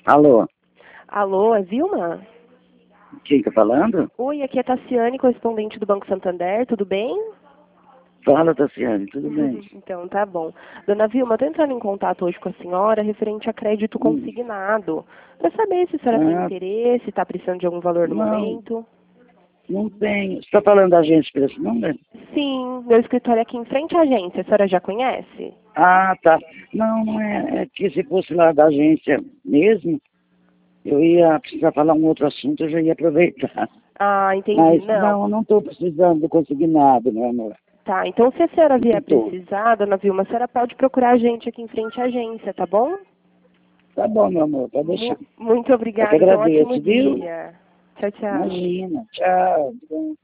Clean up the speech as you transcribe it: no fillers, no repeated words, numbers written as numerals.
Alô, Alô, é Vilma? quem tá falando? Oi, aqui é Tassiane, correspondente do Banco Santander, tudo bem? Fala, Tassiane, tudo bem? Então, tá bom. Dona Vilma, estou entrando em contato hoje com a senhora referente a crédito Hum. consignado, para saber se a senhora tem Ah, interesse, está precisando de algum valor no não, momento. não tenho. Você tá falando da agência por esse número? Sim, meu escritório é aqui em frente à agência, a senhora já conhece? Ah, tá. Não, não é. É que se fosse lá da agência mesmo, eu ia precisar falar um outro assunto, eu já ia aproveitar. Ah, entendi. Mas Não. não, eu não estou precisando conseguir nada, meu amor. Tá, então se a senhora Não vier tô. precisar, Dona Vilma, a senhora pode procurar a gente aqui em frente à agência, tá bom? Tá bom, meu amor, pode deixar. Muito Eu que obrigada, então ótimo agradeço, viu? dia. Tchau, tchau. Imagina. Tchau.